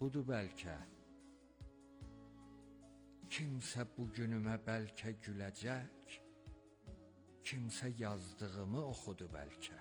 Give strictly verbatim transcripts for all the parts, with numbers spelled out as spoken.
oxudu bəlkə. Kimsə bugünümə bəlkə güləcək, kimsə yazdığımı oxudu bəlkə.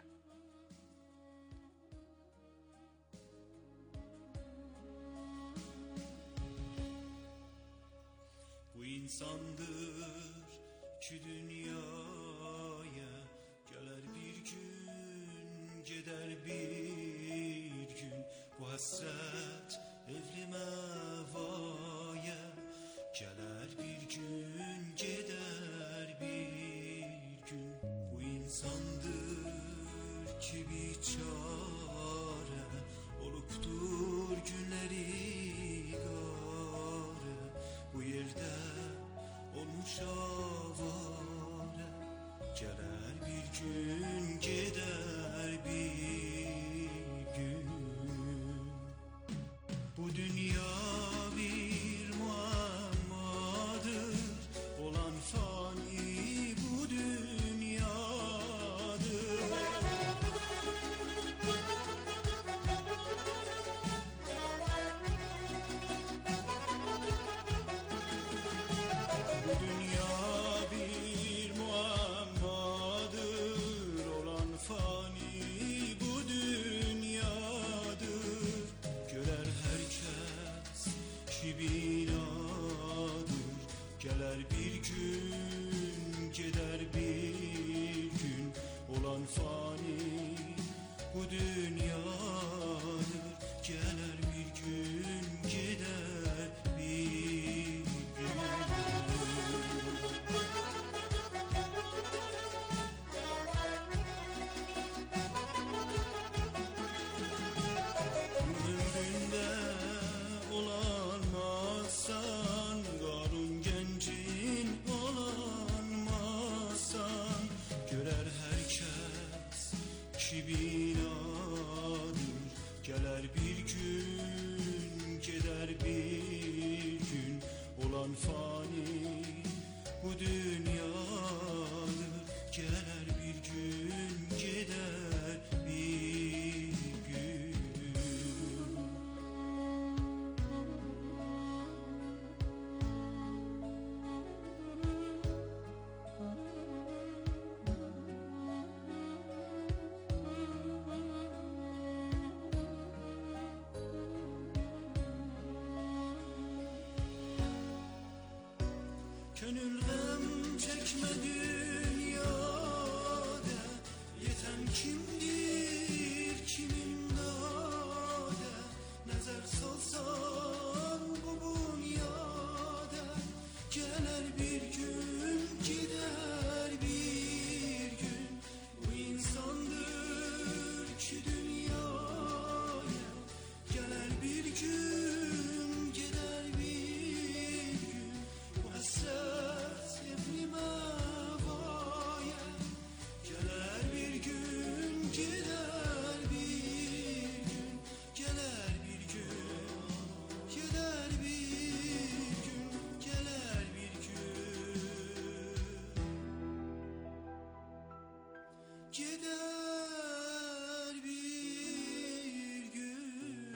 Bu insandır ki dünyaya gələr bir gün, gedər bir gün. Bu həsrət evli məvaya gələr bir gün, gedər bir gün. Bu insandır ki biçare olubdur günləri qare. Bu yerdə olmuş avare gələr bir gün, gedər bir gün. Bu dünya bir muammadır, olan fani bu dünyadır. Bu dünya bir muammadır, olan fani bu dünyadır. Görer herkes ki binadır, gelir bir gün, gider bir gün. Olan fani bu dünyadır, gelir bir gün, gider bir gün. Ömründe olanmazsan, Qarun gencin olanmazsan, görer herkes ki binadır, gelir bir gün, gider bir gün. Olan fani bu dünyadır, gelir bir gün, gider bir gün. Gönül gəm çəkmə dünyada, yetən kimdir, kimin nadə. Nəzər salsan bu bunyada, gələr bir gün, gider bir gün. Bu insandır ki dünyaya gələr bir gün, gider bir gün. Bu həsrət evli məvaya gələr bir gün, gider bir gün. Gələr bir gün, gider bir gün, gələr bir gün, gider bir gün.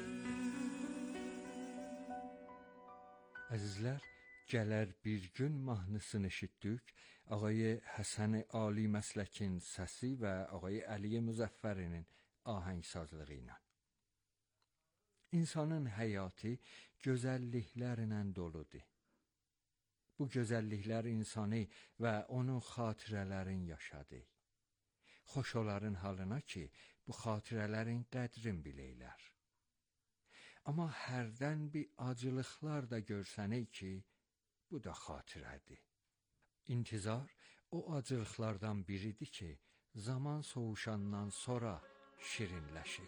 Əzizlər, Gələr bir gün mahnısını eşitdik. Ağay Həsən Ali Məsləkin səsi və ağay Əli Müzəffərinin ahəngsazlığı ilə. İnsanın həyatı gözəlliklərlə doludur. Bu gözəlliklər insanı və onun xatirələrin yaşadı. Xoş oların halına ki, bu xatirələrin qədrin biləylər. Amma hərdən bir acılıqlar da görsənək ki, bu da xatirədir. İntizar o acılıqlardan biridir ki, zaman soğuşandan sonra şirinləşir.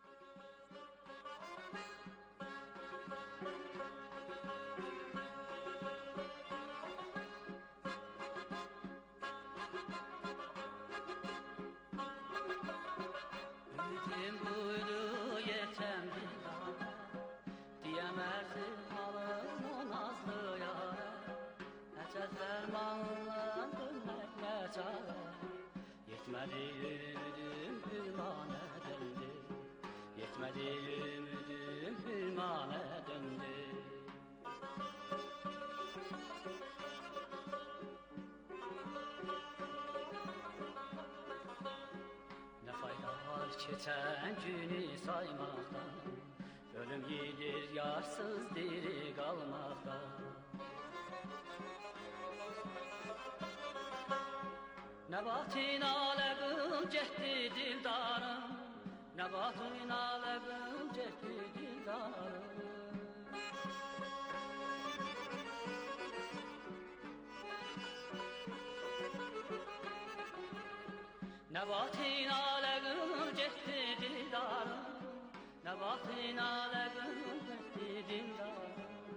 Ümidim buydu yetəm bir dağda, diyəmərsin halım o nazlı yara. Nəçəz dərmanla dönmək nə çarə, yetmədi ümidim hürmanə döndü, yetmədi ümidim hürmanə döndü. Keçən günü saymaqdan, ölüm gedir yarsız diri qalmaqdan. Nəbatin aləqim getdi dildarım, Nəbatin aləqim getdi dildarım. Nəbatin aləqim getdi dildarım, Nəbatin aləqim getdi dildarım.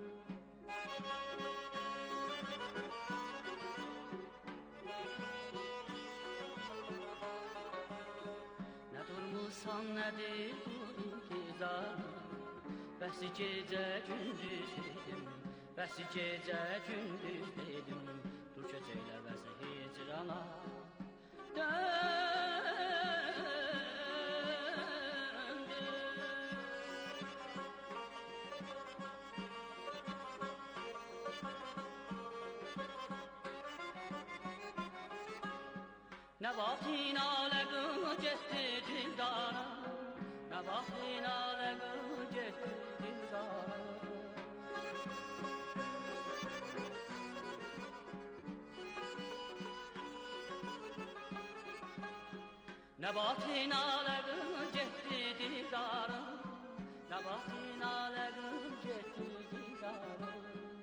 Nə durmusan, nədir bu intizarım, Bəsi gecə gündüz dedim, Bəsi gecə gündüz dedim, Dur gecəylə bəsi hicrana Nəbatin aləqim getdi dildarım, Nəbatin aləqim getdi dildarım. Nəbatin aləqim getdi dildarım, Nəbatin aləqim getdi dildarım.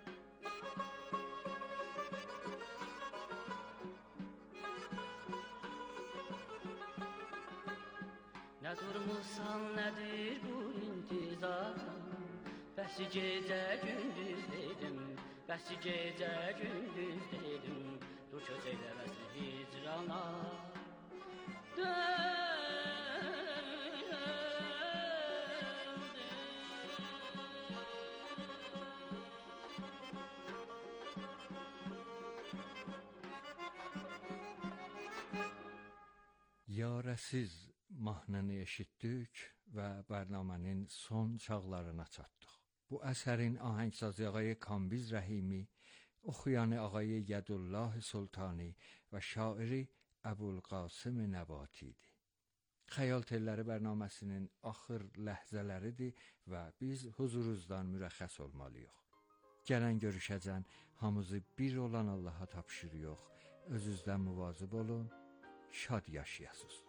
Nə durmusan, nədir bu intizarım, Bəsi gecə gündüz dedim, Bəsi gecə gündüz dedim, Dur közəylə bəsi hicrana Yarəsiz mahnını eşitdik və bərnamənin son çağlarına çatdıq. Bu əsərin ahəngsazı ağay Kambiz Rəhimi, oxuyanı ağay Yədullah Sultani və şairi Əbulqasım Nəbati idi. Xəyal telləri bərnaməsinin axır ləhzələridir və biz huzurunuzdan mürəxxəs olmalıyıq. Gələn görüşəcən hamımızı bir olan Allaha tapşırıyıq. Özünüzdən müvazib olun, şad yaşayasınız.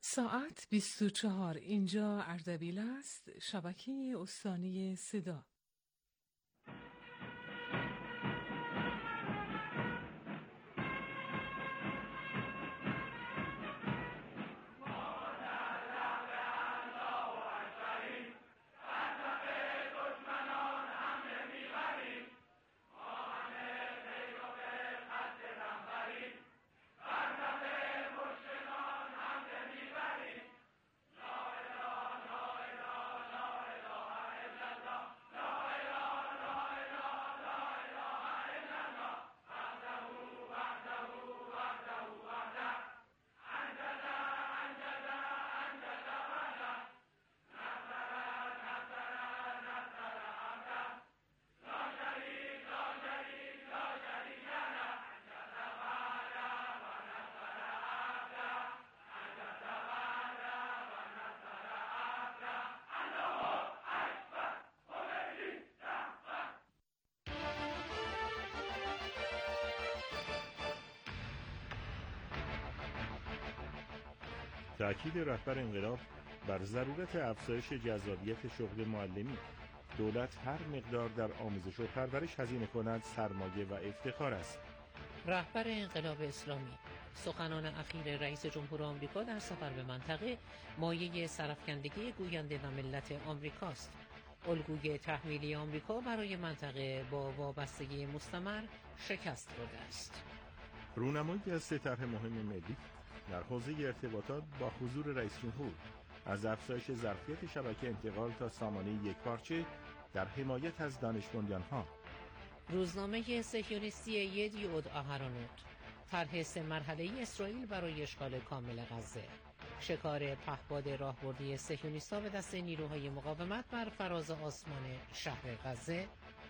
ساعت بیست و چهار. اینجا اردبیل است، شبکه استانی صدا. تأکید رهبر انقلاب بر ضرورت افزایش جذابیت شغل معلمی. دولت هر مقدار در آموزش و پرورش هزینه کند سرمایه و افتخار است. رهبر انقلاب اسلامی. سخنان اخیر رئیس جمهور آمریکا در سفر به منطقه مایه سرافکندگی گوینده و ملت آمریکاست. الگوی تحمیلی آمریکا برای منطقه با وابستگی مستمر شکست خورده است. رونمایی از سه طرح مهم ملی در حوزه ارتباطات با حضور رئیس جمهور، از افزایش ظرفیت شبکه انتقال تا سامانه یکپارچه در حمایت از دانش بنیان‌ها. روزنامه صهیونیستی یدیعود آهرونوت. طرح سه مرحله‌ای اسرائیل برای اشغال کامل غزه. شکار پهپاد راهبردی صهیونیست‌ها به دست نیروهای مقاومت بر فراز آسمان شهر غزه.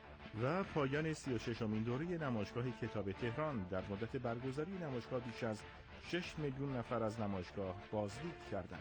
و پایان سی و ششمین دوره نمایشگاه کتاب تهران. در مدت برگزاری نمایشگاه بیش از شش میلیون نفر از نمایشگاه بازدید کردند.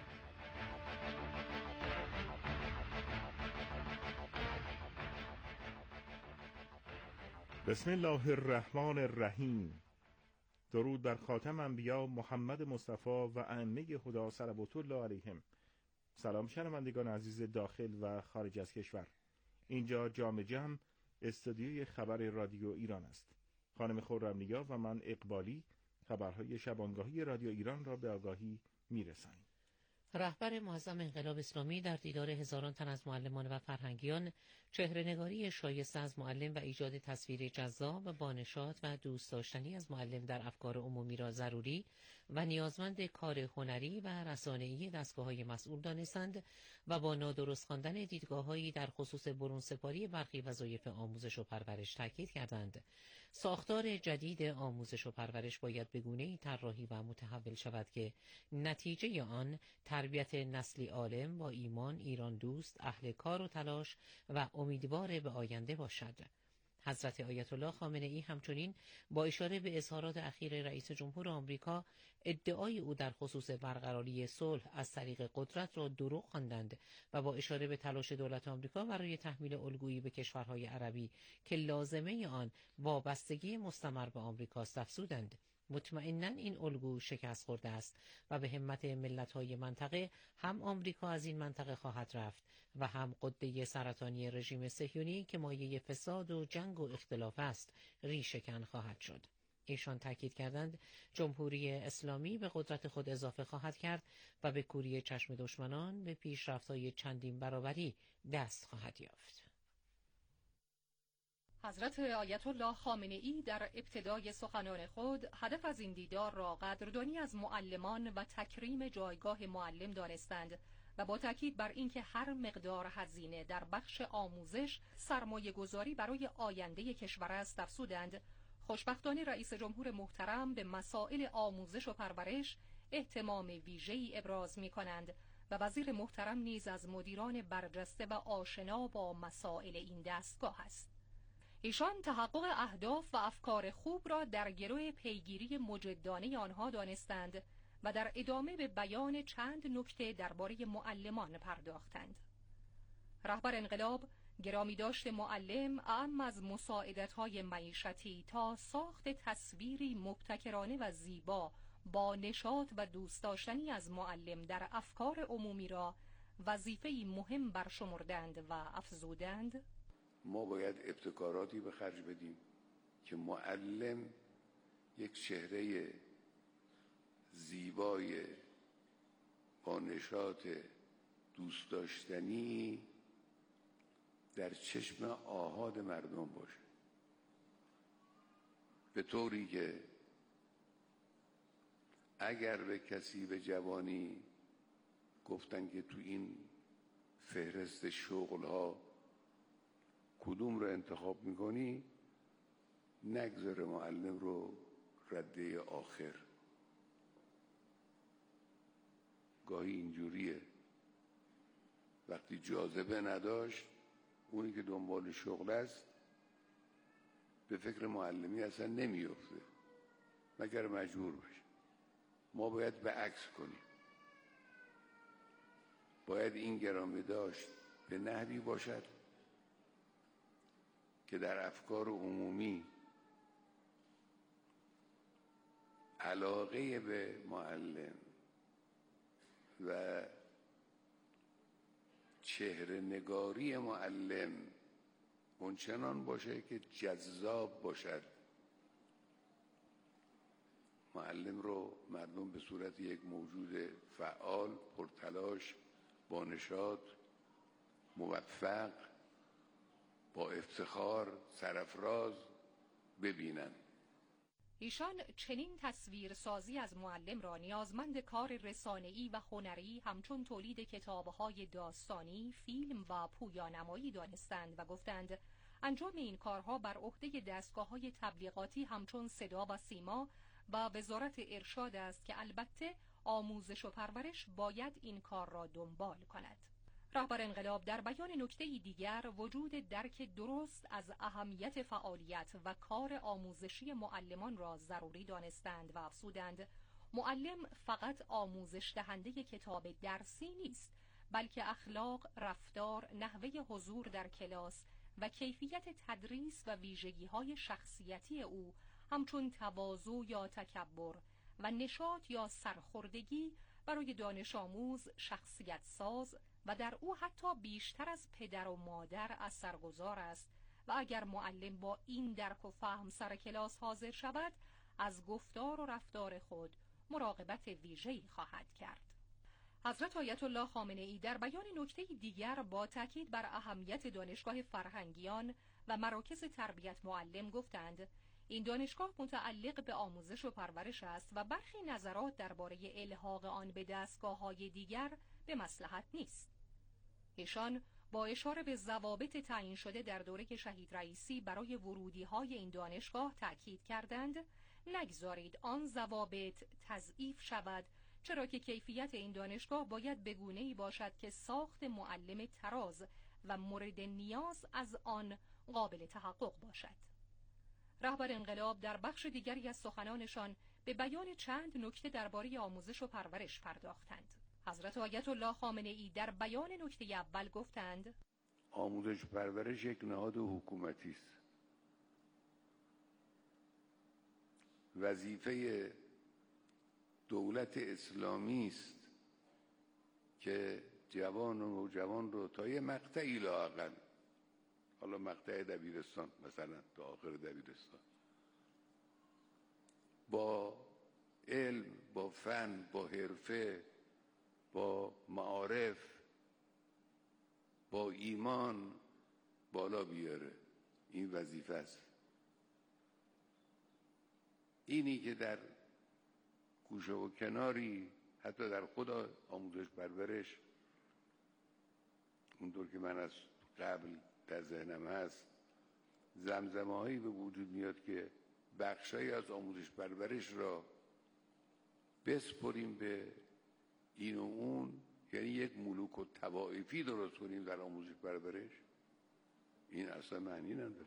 بسم الله الرحمن الرحیم. درود بر خاتم انبیا محمد مصطفی و ائمه هدی صلوات الله علیهم. سلام شنوندگان عزیز داخل و خارج از کشور. اینجا جام جم استودیوی خبر رادیو ایران است. خانم خرم‌نیا و من اقبالی خبرهای شبانگاهی رادیو ایران را به آگاهی میرسانیم. رهبر معظم انقلاب اسلامی در دیدار هزاران تن از معلمان و فرهنگیان چهره‌نگاری شایسته از معلم و ایجاد تصویر جذاب با نشاط و دوست داشتنی از معلم در افکار عمومی را ضروری و نیازمند کار هنری و رسانه‌ای دستگاه‌های مسئول دانستند و با نادرست خواندن دیدگاه‌هایی در خصوص برونسپاری برخی وظایف آموزش و پرورش تاکید کردند. ساختار جدید آموزش و پرورش باید به گونه‌ای طراحی و متحول شود که نتیجه آن تربیت نسلی عالم با ایمان، ایران دوست، اهل کار و تلاش و امیدوار به آینده باشد. حضرت آیت الله خامنه ای همچنین با اشاره به اظهارات اخیر رئیس جمهور آمریکا ادعای او در خصوص برقراری صلح از طریق قدرت را دروغ خواندند و با اشاره به تلاش دولت آمریکا برای تحمیل الگویی به کشورهای عربی که لازمه آن وابستگی مستمر به آمریکاست افزودند. مطمئناً این الگو شکست خورده است و به همت ملت‌های منطقه هم آمریکا از این منطقه خواهد رفت و هم غده سرطانی رژیم صهیونی که مایه فساد و جنگ و اختلاف است ریشه‌کن خواهد شد. ایشان تاکید کردند جمهوری اسلامی به قدرت خود اضافه خواهد کرد و به کوری چشم دشمنان به پیشرفت‌های چندین برابری دست خواهد یافت. حضرت آیت الله خامنه ای در ابتدای سخنان خود هدف از این دیدار را قدردانی از معلمان و تکریم جایگاه معلم دانستند و با تاکید بر اینکه هر مقدار هزینه در بخش آموزش سرمایه گذاری برای آینده کشور است افزودند خوشبختانه رئیس جمهور محترم به مسائل آموزش و پرورش اهتمام ویژه‌ای ابراز می‌کنند و وزیر محترم نیز از مدیران برجسته و آشنا با مسائل این دستگاه است. ایشان تحقق اهداف و افکار خوب را در گرو پیگیری مجدانه آنها دانستند و در ادامه به بیان چند نکته درباره معلمان پرداختند. رهبر انقلاب گرامی داشت معلم اعم از مساعدت‌های معیشتی تا ساخت تصویری مبتکرانه و زیبا با نشاط و دوست داشتنی از معلم در افکار عمومی را وظیفه‌ای مهم برشمردند و افزودند: ما باید ابتکاراتی به خرج بدیم که معلم یک چهره زیبای با نشاط دوست داشتنی در چشم آحاد مردم باشه، به طوری که اگر به کسی به جوانی گفتن که تو این فهرست شغلها کدوم رو انتخاب میکنی، نگذاره معلم رو رده آخر. گاهی اینجوریه، وقتی جاذبه نداشت اونی که دنبال شغل است به فکر معلمی اصلا نمیفته مگر مجبور باشه. ما باید به عکس کنیم، باید این گرامی داشت به نحوی باشد که در افکار عمومی علاقه به معلم و چهره نگاری معلم اونچنان باشه که جذاب باشد. معلم رو مردم به صورت یک موجود فعال، پرتلاش، با نشاط، موفق، با افتخار، سرافراز ببینن. ایشان چنین تصویر سازی از معلم را نیازمند کار رسانه‌ای و هنری همچون تولید کتاب‌های داستانی، فیلم و پویانمایی دانستند و گفتند انجام این کارها بر عهده دستگاه‌های تبلیغاتی همچون صدا و سیما و وزارت ارشاد است که البته آموزش و پرورش باید این کار را دنبال کند. رهبر انقلاب در بیان نکته‌ای دیگر وجود درک درست از اهمیت فعالیت و کار آموزشی معلمان را ضروری دانستند و افزودند معلم فقط آموزش دهنده کتاب درسی نیست، بلکه اخلاق، رفتار، نحوه حضور در کلاس و کیفیت تدریس و ویژگی‌های شخصیتی او همچون تواضع یا تکبر و نشاط یا سرخوردگی برای دانش آموز شخصیت ساز و در او حتی بیشتر از پدر و مادر اثرگذار است و اگر معلم با این درک و فهم سر کلاس حاضر شود از گفتار و رفتار خود مراقبت ویژه‌ای خواهد کرد. حضرت آیت الله خامنه‌ای در بیان نکته دیگر با تاکید بر اهمیت دانشگاه فرهنگیان و مراکز تربیت معلم گفتند این دانشگاه متعلق به آموزش و پرورش است و برخی نظرات درباره الحاق آن به دستگاه‌های دیگر به مصلحت نیست. ایشان با اشاره به ضوابط تعیین شده در دوره شهید رئیسی برای ورودی‌های این دانشگاه تأکید کردند نگذارید آن ضوابط تضعیف شود، چرا که کیفیت این دانشگاه باید به گونه‌ای باشد که ساخت معلم تراز و مورد نیاز از آن قابل تحقق باشد. رهبر انقلاب در بخش دیگری از سخنانشان به بیان چند نکته درباره آموزش و پرورش پرداختند. حضرت آیت الله خامنه‌ای در بیان نکته اول گفتند آموزش و پرورش یک نهاد حکومتی است. وظیفه دولت اسلامی است که جوان و نوجوان رو تا یه مقطعی لااقل، حالا مقطع دبیرستان مثلا تا آخر دبیرستان، با علم، با فن، با حرفه، با معارف، با ایمان بالا بیاره. این وظیفه است. اینی که در گوشه و کناری حتی در خود آموزش پرورش اونطور که من از قبل در ذهنم هست زمزمه هایی به وجود میاد که بخشایی از آموزش پرورش را بسپریم به این و اون، یعنی یک ملوک و طوائفی درست کنیم در آموزش پرورش، این اصلا معنی نداره.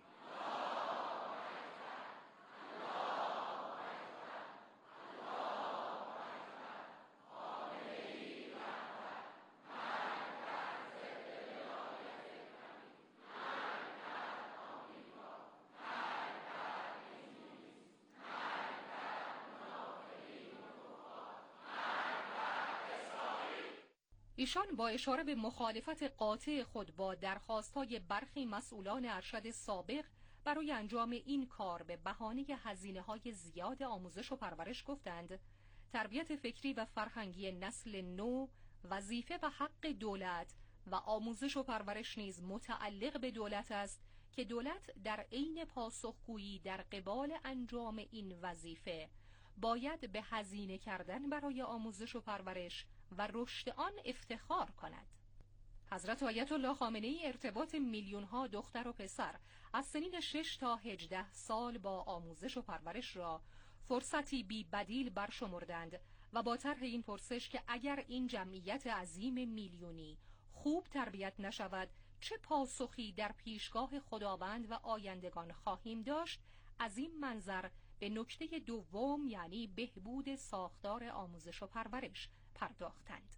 ایشان با اشاره به مخالفت قاطع خود با درخواست‌های برخی مسئولان ارشد سابق برای انجام این کار به بهانه هزینه‌های زیاد آموزش و پرورش گفتند تربیت فکری و فرهنگی نسل نو وظیفه و حق دولت و آموزش و پرورش نیز متعلق به دولت است که دولت در عین پاسخگویی در قبال انجام این وظیفه باید به هزینه کردن برای آموزش و پرورش و رشد آن افتخار کند. حضرت آیت الله خامنه ای ارتباط میلیون ها دختر و پسر از سنین شش تا هجده سال با آموزش و پرورش را فرصتی بی بدیل برشمردند و با طرح این پرسش که اگر این جمعیت عظیم میلیونی خوب تربیت نشود چه پاسخی در پیشگاه خداوند و آیندگان خواهیم داشت، از این منظر به نکته دوم یعنی بهبود ساختار آموزش و پرورش پرداختند.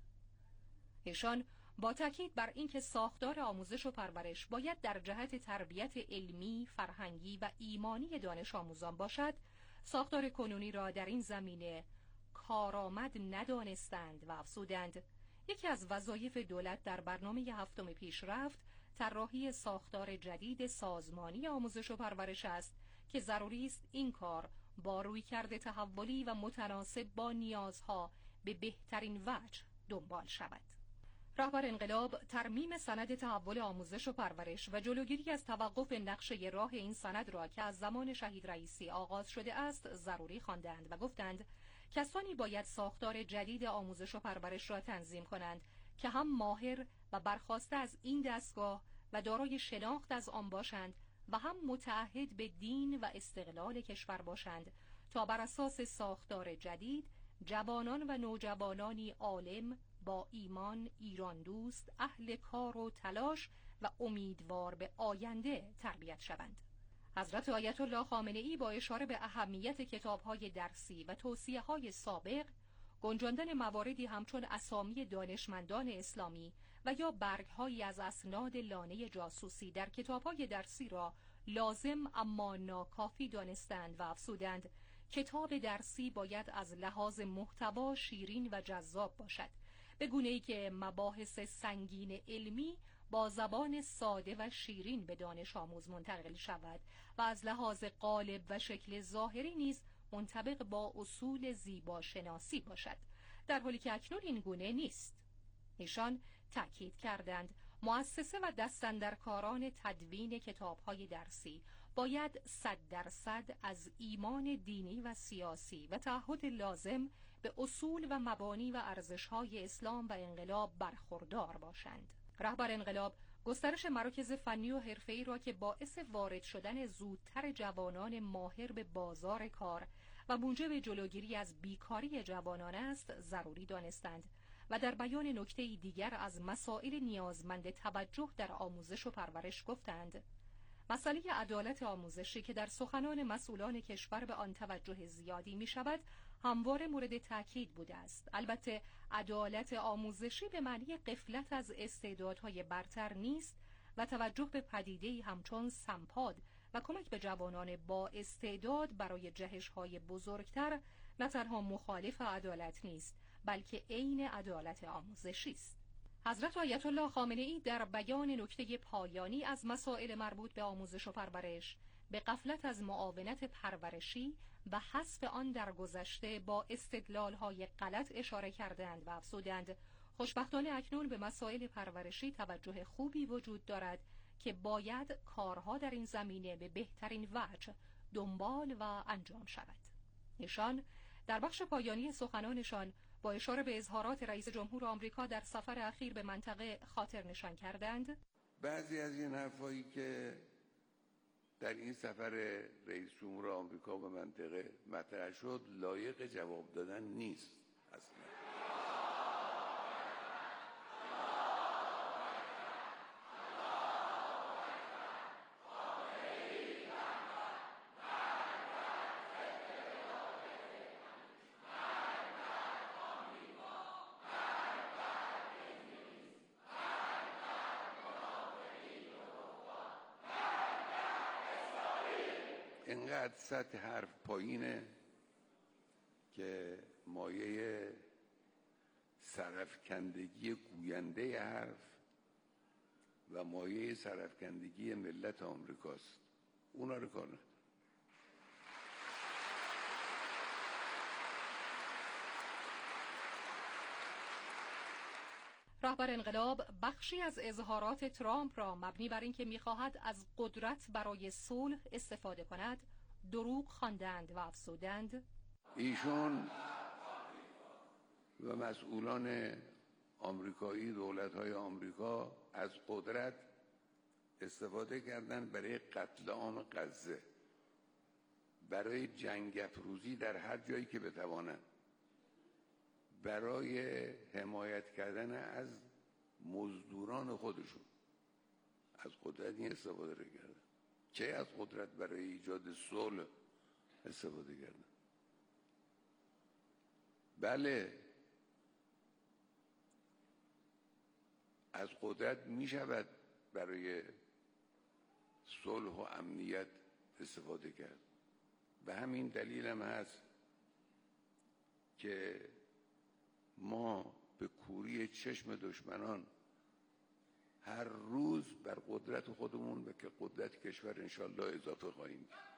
ایشان با تاکید بر اینکه ساختار آموزش و پرورش باید در جهت تربیت علمی، فرهنگی و ایمانی دانش آموزان باشد، ساختار کنونی را در این زمینه کارآمد ندانستند و افزودند یکی از وظایف دولت در برنامه هفتم پیشرفت طراحی ساختار جدید سازمانی آموزش و پرورش است که ضروری است این کار با رویکرد تحولی و متناسب با نیازها به بهترین وجه دنبال شود. رهبر انقلاب ترمیم سند تحول آموزش و پرورش و جلوگیری از توقف نقشه راه این سند را که از زمان شهید رئیسی آغاز شده است ضروری خواندند و گفتند کسانی باید ساختار جدید آموزش و پرورش را تنظیم کنند که هم ماهر و برخواسته از این دستگاه و دارای شناخت از آن باشند و هم متعهد به دین و استقلال کشور باشند تا بر اساس ساختار جدید جوانان و نوجوانانی عالم با ایمان، ایران دوست، اهل کار و تلاش و امیدوار به آینده تربیت شوند. حضرت آیت الله خامنه ای با اشاره به اهمیت کتاب‌های درسی و توصیه‌های سابق، گنجاندن مواردی همچون اسامی دانشمندان اسلامی و یا برگ‌هایی از اسناد لانه جاسوسی در کتاب‌های درسی را لازم اما ناکافی دانستند و افزودند کتاب درسی باید از لحاظ محتوا شیرین و جذاب باشد، به گونه‌ای که مباحث سنگین علمی با زبان ساده و شیرین به دانش آموز منتقل شود و از لحاظ قالب و شکل ظاهری نیز منطبق با اصول زیبا شناسی باشد، در حالی که اکنون این گونه نیست. ایشان تأکید کردند مؤسسه و دستاندرکاران تدوین کتاب‌های درسی باید صد درصد از ایمان دینی و سیاسی و تعهد لازم به اصول و مبانی و ارزش‌های اسلام و انقلاب برخوردار باشند. رهبر انقلاب گسترش مراکز فنی و حرفه‌ای را که باعث وارد شدن زودتر جوانان ماهر به بازار کار و موجب جلوگیری از بیکاری جوانان است ضروری دانستند و در بیان نکته‌ای دیگر از مسائل نیازمند توجه در آموزش و پرورش گفتند مسئله عدالت آموزشی که در سخنان مسئولان کشور به آن توجه زیادی می شود همواره مورد تاکید بوده است. البته عدالت آموزشی به معنی غفلت از استعدادهای برتر نیست و توجه به پدیده‌ای همچون سمپاد و کمک به جوانان با استعداد برای جهش‌های بزرگتر نه تنها مخالف عدالت نیست بلکه عین عدالت آموزشی است. حضرت آیت الله خامنه ای در بیان نکته پایانی از مسائل مربوط به آموزش و پرورش به غفلت از معاونت پرورشی و حذف آن در گذشته با استدلال‌های غلط اشاره کردند و افزودند خوشبختانه اکنون به مسائل پرورشی توجه خوبی وجود دارد که باید کارها در این زمینه به بهترین وجه دنبال و انجام شود. ایشان در بخش پایانی سخنانشان با اشاره به اظهارات رئیس جمهور آمریکا در سفر اخیر به منطقه خاطر نشان کردند بعضی از این حرفایی که در این سفر رئیس جمهور آمریکا به منطقه مطرح شد لایق جواب دادن نیست اصلا. اینقدر سطح حرف پایینه که مایه سرفکندگی گوینده حرف و مایه سرفکندگی ملت آمریکاست. اونا رو کار نداره. رهبر انقلاب بخشی از اظهارات ترامپ را مبنی بر اینکه می‌خواهد از قدرت برای صلح استفاده کند دروغ خواندند و افزودند ایشون و مسئولان آمریکایی، دولت‌های آمریکا از قدرت استفاده کردند برای قتل عام غزه، برای جنگ افروزی در هر جایی که بتوانند، برای حمایت کردن از مزدوران خودشون. از قدرت این استفاده رو کردن. چه از قدرت برای ایجاد صلح استفاده کردن؟ بله، از قدرت می شود برای صلح و امنیت استفاده کرد. به همین دلیل هم هست که ما به کوری چشم دشمنان هر روز بر قدرت خودمون و که قدرت کشور انشالله اضافه خواهیم کرد.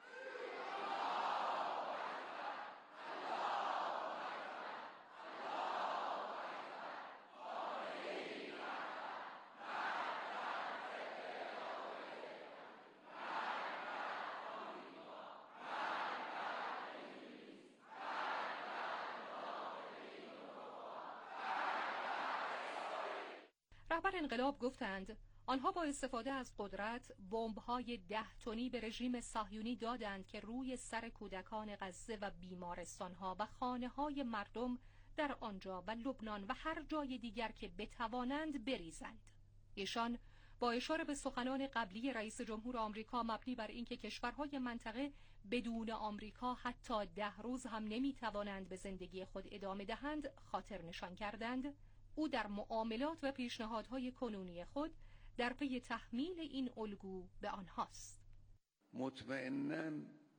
رهبر انقلاب گفتند آنها با استفاده از قدرت بمب‌های ده تنی به رژیم صهیونی دادند که روی سر کودکان غزه و بیمارستان‌ها و خانه‌های مردم در آنجا و لبنان و هر جای دیگر که بتوانند بریزند. ایشان با اشاره به سخنان قبلی رئیس جمهور آمریکا مبنی بر اینکه کشورهای منطقه بدون آمریکا حتی ده روز هم نمی‌توانند به زندگی خود ادامه دهند خاطر نشان کردند او در معاملات و پیشنهادهای کنونی خود در پی تحمیل این الگو به آنهاست. مطمئناً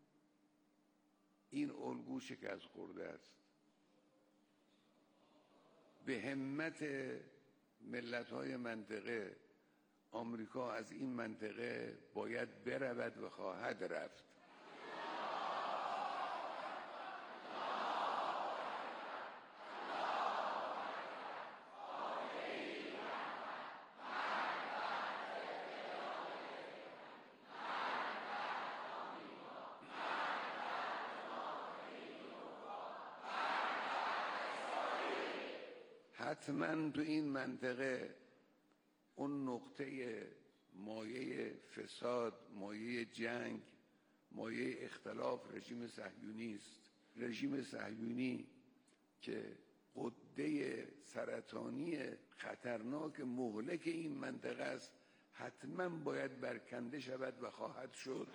این الگو شکست خورده است. به همت ملت‌های منطقه آمریکا از این منطقه باید برود و خواهد رفت. حتما تو این منطقه اون نقطه مایه فساد، مایه جنگ، مایه اختلاف رژیم صهیونی است. رژیم صهیونی که غده سرطانی خطرناک مهلک این منطقه است، حتما باید برکنده شود و خواهد شد.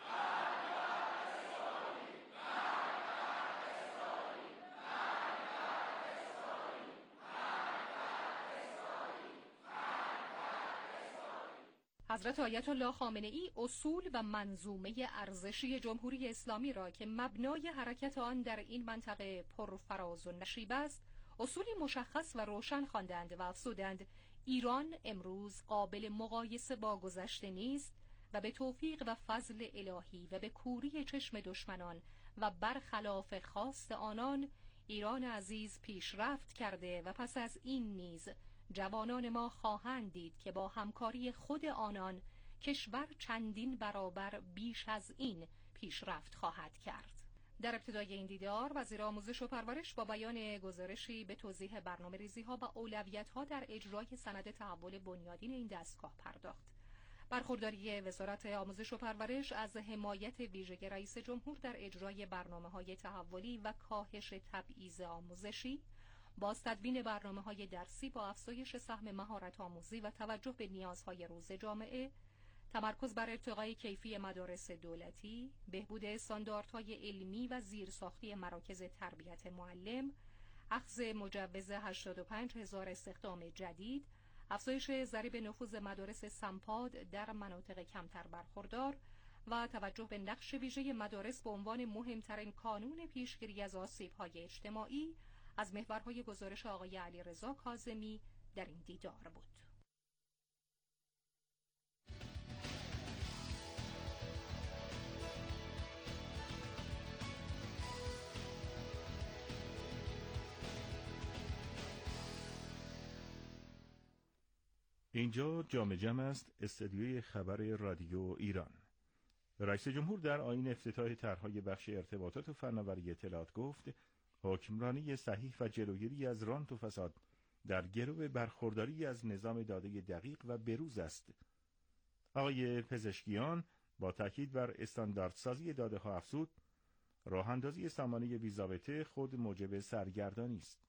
حضرت آیت الله خامنه ای اصول و منظومه ارزشی جمهوری اسلامی را که مبنای حرکت آن در این منطقه پرفراز و نشیب است، اصولی مشخص و روشن خواندند و افزودند ایران امروز قابل مقایسه با گذشته نیست و به توفیق و فضل الهی و به کوری چشم دشمنان و برخلاف خواست آنان ایران عزیز پیشرفت کرده و پس از این نیز جوانان ما خواهند دید که با همکاری خود آنان کشور چندین برابر بیش از این پیشرفت خواهد کرد. در ابتدای این دیدار وزیر آموزش و پرورش با بیان گزارشی به توضیح برنامه‌ریزی‌ها و اولویت‌ها در اجرای سند تحول بنیادین این دستگاه پرداخت. برخورداری وزارت آموزش و پرورش از حمایت ویژه رئیس جمهور در اجرای برنامه‌های تحولی و کاهش تبعیض آموزشی، باز تدوین برنامه‌های درسی با افزایش سهم مهارت آموزی و توجه به نیازهای روز جامعه، تمرکز بر ارتقای کیفی مدارس دولتی، بهبود استانداردهای علمی و زیرساختی مراکز تربیت معلم، اخذ مجوز هشتاد و پنج هزار استخدام جدید، افزایش ضریب نفوذ مدارس سمپاد در مناطق کمتر برخوردار و توجه به نقش ویژه مدارس به عنوان مهمترین کانون پیشگیری از آسیب‌های اجتماعی، از محورهای گزارش آقای علیرضا کاظمی در این دیدار بود. اینجا جام جم است، استدیوی خبر رادیو ایران. رئیس جمهور در آیین افتتاح طرحهای بخش ارتباطات و فناوری اطلاعات گفت حکمرانی صحیح و جلوگیری از رانت و فساد در گرو برخورداری از نظام داده دقیق و بروز است. آقای پزشکیان با تاکید بر استانداردسازی داده ها افزود راه اندازی سامانه بی‌ضابطه خود موجب سرگردانی است.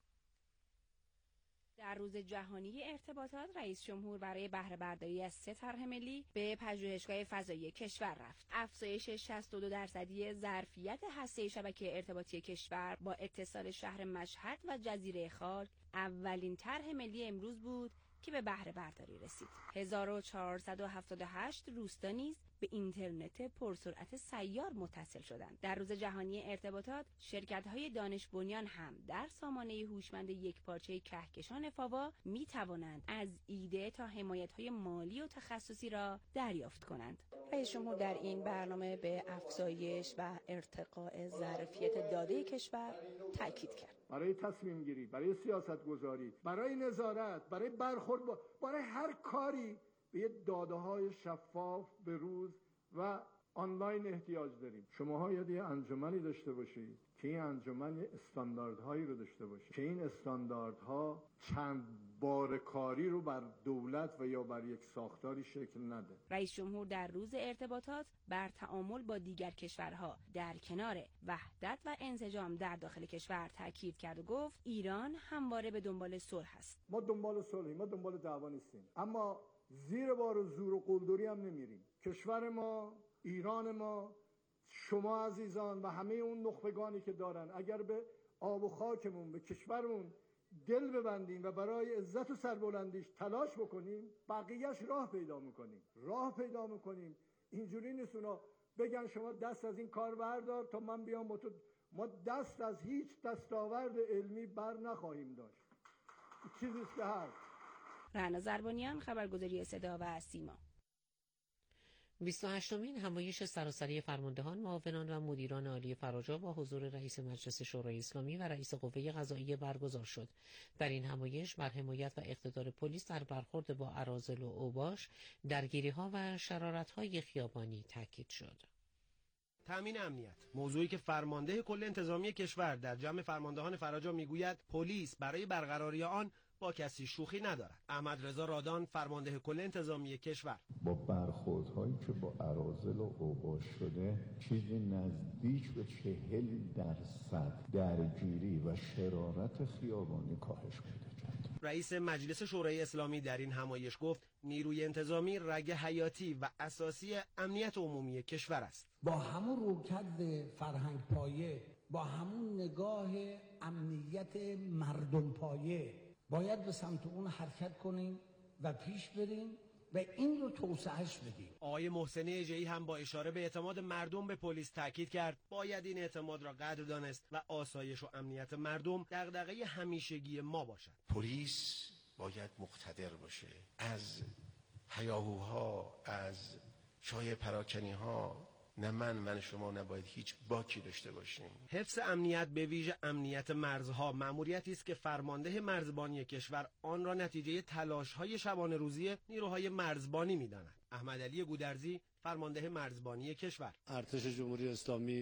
در روز جهانی ارتباطات رئیس جمهور برای بهره برداری از سه طرح ملی به پژوهشگاه فضایی کشور رفت. افزایش شصت و دو درصدی ظرفیت هسته شبکه ارتباطی کشور با اتصال شهر مشهد و جزیره خاک اولین طرح ملی امروز بود که به بهره برداری رسید. هزار و چهارصد و هفتاد و هشت روستا نیز به اینترنت پرسرعت سیار متصل شدند. در روز جهانی ارتباطات شرکت‌های دانش بنیان هم در سامانه هوشمند یکپارچه کهکشان فاوا می توانند از ایده تا حمایت‌های مالی و تخصصی را دریافت کنند. رئیس جمهور در این برنامه به افزایش و ارتقاء ظرفیت داده کشور تاکید کرد. برای تصمیم گیری، برای سیاست گذاری، برای نظارت، برای برخورد با برای هر کاری به داده های شفاف، بروز و آنلاین احتیاج داریم. شماها یاد یه انجمنی داشته باشید که این انجمن استانداردهایی رو داشته باشه که این استانداردها چند بار کاری رو بر دولت و یا بر یک ساختاری شکل نده. رئیس جمهور در روز ارتباطات بر تعامل با دیگر کشورها در کنار وحدت و انسجام در داخل کشور تاکید کرد و گفت ایران همواره به دنبال صلح است. ما دنبال صلحیم، ما دنبال دعوا نیستیم، اما زیر بار و زور و قلدری هم نمیریم. کشور ما، ایران ما، شما عزیزان و همه اون نخبگانی که دارن اگر به آب و خاکمون، به کشورمون دل ببندیم و برای عزت و سربلندیش تلاش بکنیم، بقیهش راه پیدا میکنیم راه پیدا میکنیم اینجوری نیست اونا بگن شما دست از این کار بردار تا من بیام با تو. ما دست از هیچ دستاورد علمی بر نخواهیم داشت. چیزیست که هست. رعنا زربانیان، خبرگزاری صدا و سیما. بیست و هشتمین همایش سراسری فرماندهان، معاونان و مدیران عالی فراجا با حضور رئیس مجلس شورای اسلامی و رئیس قوه قضاییه برگزار شد. در این همایش بر حمایت و اقتدار پلیس در برخورد با اراذل و اوباش، درگیری‌ها و شرارت‌های خیابانی تاکید شد. تامین امنیت، موضوعی که فرمانده کل انتظامی کشور در جمع فرماندهان فراجا میگوید پلیس برای برقراری آن با کسی شوخی ندارد. احمد رضا رادان، فرمانده کل انتظامی کشور: با برخوردهایی که با اراذل و اوباش شده چیزی نزدیک به چهل درصد درگیری و شرارت خیابانی کاهش پیدا کرد. رئیس مجلس شورای اسلامی در این همایش گفت نیروی انتظامی رگ حیاتی و اساسی امنیت عمومی کشور است. با همون رویکرد فرهنگ پایه، با همون نگاه امنیت مردم پایه باید به سمت اون حرکت کنیم و پیش بریم و این رو توسعهش بدیم. آقای محسن اژه‌ای هم با اشاره به اعتماد مردم به پلیس تاکید کرد باید این اعتماد را قدر دانست و آسایش و امنیت مردم دغدغه همیشگی ما باشد. پلیس باید مقتدر باشه، از هیاهوها، از شایع پراکنی‌ها نه من من شما نباید هیچ باکی داشته باشیم. حفظ امنیت، به ویژه امنیت مرزها، مأموریتی است که فرمانده مرزبانی کشور آن را نتیجه تلاش‌های شبانه روزی نیروهای مرزبانی می‌داند. احمد علی گودرزی، فرمانده مرزبانی کشور: ارتش جمهوری اسلامی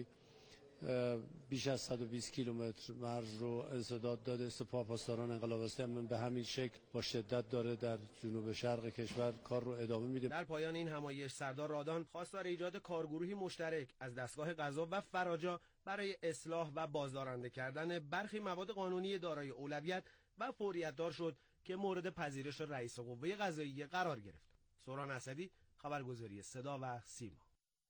بیش از صد و بیست کیلومتر مرز رو انسداد داده. سپاه پاسداران انقلاب اسلامی به همین شکل با شدت داره در جنوب شرق کشور کار رو ادامه میده. در پایان این همایش سردار رادان خواستار ایجاد کارگروهی مشترک از دستگاه قضا و فراجا برای اصلاح و بازدارنده کردن برخی مواد قانونی دارای اولویت و فوریت دار شد که مورد پذیرش رئیس قوه قضاییه قرار گرفت. سوران اسدی، خبرگزاری صدا و سیما.